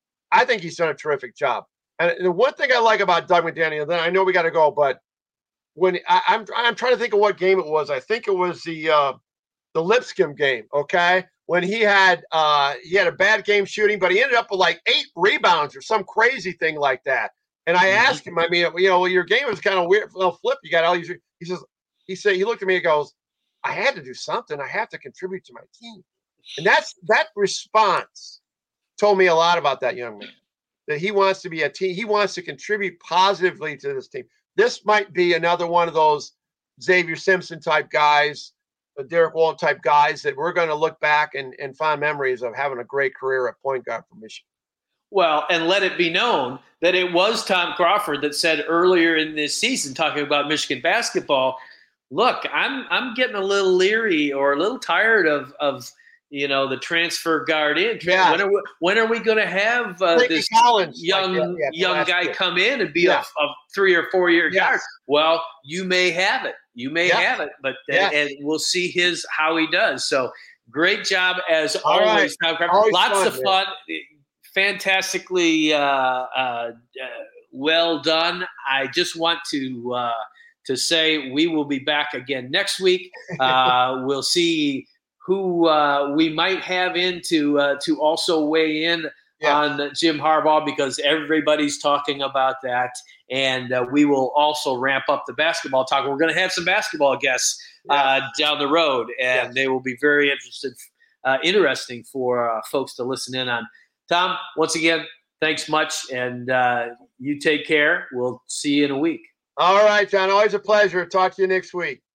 I think he's done a terrific job. And the one thing I like about Doug McDaniel, then I know we got to go, but when I, I'm I'm trying to think of what game it was. I think it was the uh, the Lipscomb game. Okay. When he had uh, he had a bad game shooting, but he ended up with like eight rebounds or some crazy thing like that. And I mm-hmm. asked him, I mean, you know, well, your game was kind of weird, little flip. You got all these. He says, he said, he looked at me and goes, I had to do something. I have to contribute to my team. And that's that response told me a lot about that young man. That he wants to be a team. He wants to contribute positively to this team. This might be another one of those Xavier Simpson type guys. The Derek Walton type guys that we're going to look back and, and find memories of having a great career at point guard for Michigan. Well, and let it be known that it was Tom Crawford that said earlier in this season, talking about Michigan basketball, look, I'm I'm getting a little leery or a little tired of of you know the transfer guard in. Yeah. When are we, when are we going to have uh, this Collins, young like, yeah, yeah, young guy year. come in and be yeah. a, a three or four year yes. guard? Well, you may have it. You may yeah. have it, but yes. and we'll see his how he does. So great job as All always, right. Tom Crawford. Always Lots fun, of man. fun, fantastically uh, uh, uh, well done. I just want to uh, to say we will be back again next week. Uh, we'll see who uh, we might have in to, uh, to also weigh in yeah. on Jim Harbaugh, because everybody's talking about that. And uh, we will also ramp up the basketball talk. We're going to have some basketball guests uh, yeah. down the road, and yeah. they will be very interested, uh, interesting for uh, folks to listen in on. Tom, once again, thanks much, and uh, you take care. We'll see you in a week. All right, John. Always a pleasure. Talk to you next week.